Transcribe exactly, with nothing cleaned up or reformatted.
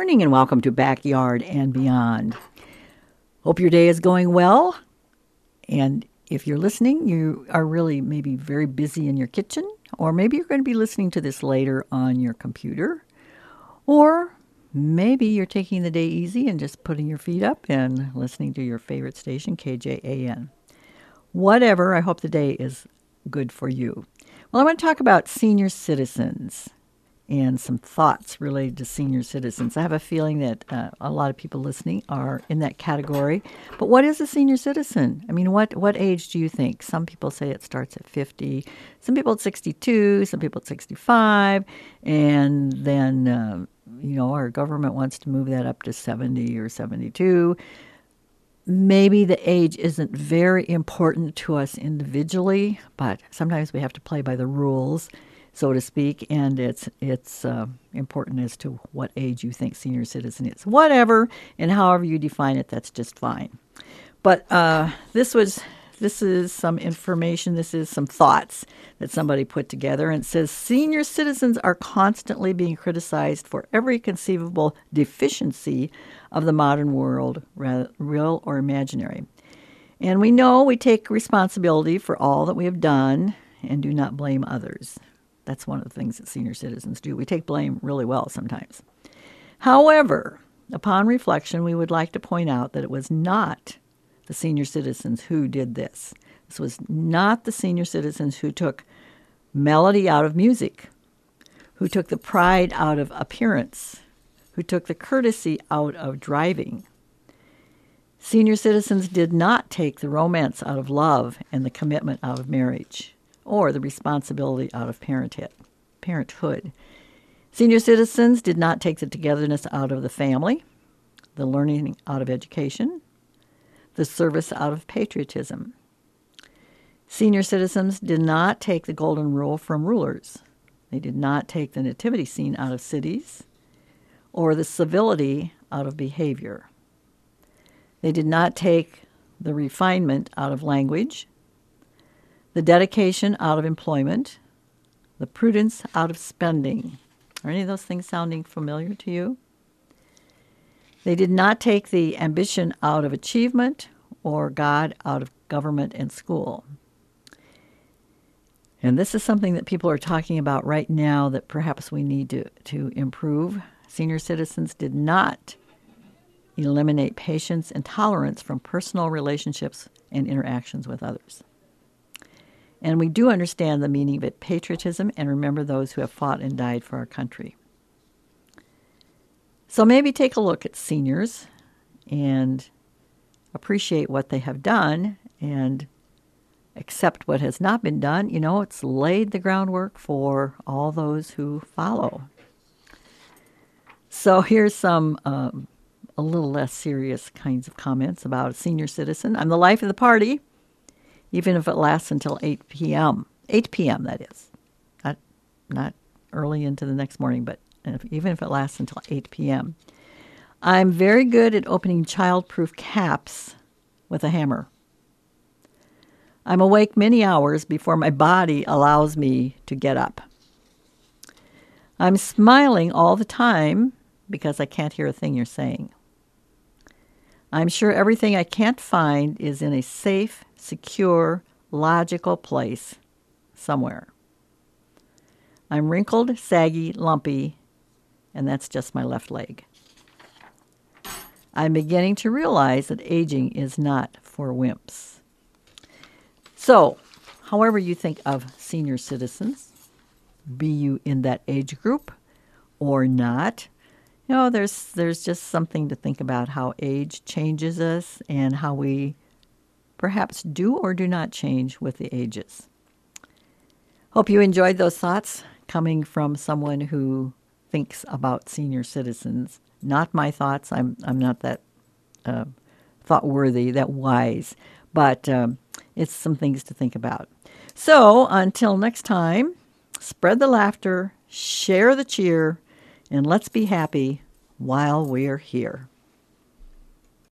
morning and welcome to Backyard and Beyond. Hope your day is going well. And if you're listening, you are really maybe very busy in your kitchen, or maybe you're going to be listening to this later on your computer, or maybe you're taking the day easy and just putting your feet up and listening to your favorite station, K J A N. Whatever, I hope the day is good for you. Well, I want to talk about senior citizens and some thoughts related to senior citizens. I have a feeling that uh, a lot of people listening are in that category. But what is a senior citizen? I mean, what, what age do you think? Some people say it starts at fifty, some people at sixty-two, some people at sixty-five, and then, uh, you know, our government wants to move that up to seventy or seventy-two. Maybe the age isn't very important to us individually, but sometimes we have to play by the rules, so to speak, and it's it's uh, important as to what age you think senior citizen is. Whatever, and however you define it, that's just fine. But uh, this was this is some information, this is some thoughts that somebody put together, and it says, senior citizens are constantly being criticized for every conceivable deficiency of the modern world, real or imaginary. And we know we take responsibility for all that we have done and do not blame others. That's one of the things that senior citizens do. We take blame really well sometimes. However, upon reflection, we would like to point out that it was not the senior citizens who did this. This was not the senior citizens who took melody out of music, who took the pride out of appearance, who took the courtesy out of driving. Senior citizens did not take the romance out of love and the commitment out of marriage, or the responsibility out of parenthood. parenthood. Senior citizens did not take the togetherness out of the family, the learning out of education, the service out of patriotism. Senior citizens did not take the golden rule from rulers. They did not take the nativity scene out of cities, or the civility out of behavior. They did not take the refinement out of language, the dedication out of employment, the prudence out of spending. Are any of those things sounding familiar to you? They did not take the ambition out of achievement or God out of government and school. And this is something that people are talking about right now that perhaps we need to, to improve. Senior citizens did not eliminate patience and tolerance from personal relationships and interactions with others. And we do understand the meaning of it, patriotism, and remember those who have fought and died for our country. So maybe take a look at seniors and appreciate what they have done and accept what has not been done. You know, it's laid the groundwork for all those who follow. So here's some um, a little less serious kinds of comments about a senior citizen. I'm the life of the party, even if it lasts until eight p.m. eight p.m., that is. Not, not early into the next morning, but if, even if it lasts until eight p.m. I'm very good at opening child-proof caps with a hammer. I'm awake many hours before my body allows me to get up. I'm smiling all the time because I can't hear a thing you're saying. I'm sure everything I can't find is in a safe, secure, logical place somewhere. I'm wrinkled, saggy, lumpy, and that's just my left leg. I'm beginning to realize that aging is not for wimps. So, however you think of senior citizens, be you in that age group or not, you know, there's there's just something to think about how age changes us and how we perhaps do or do not change with the ages. Hope you enjoyed those thoughts coming from someone who thinks about senior citizens. Not my thoughts. I'm I'm not that uh, thought-worthy, that wise, but um, it's some things to think about. So until next time, spread the laughter, share the cheer, and let's be happy while we're here.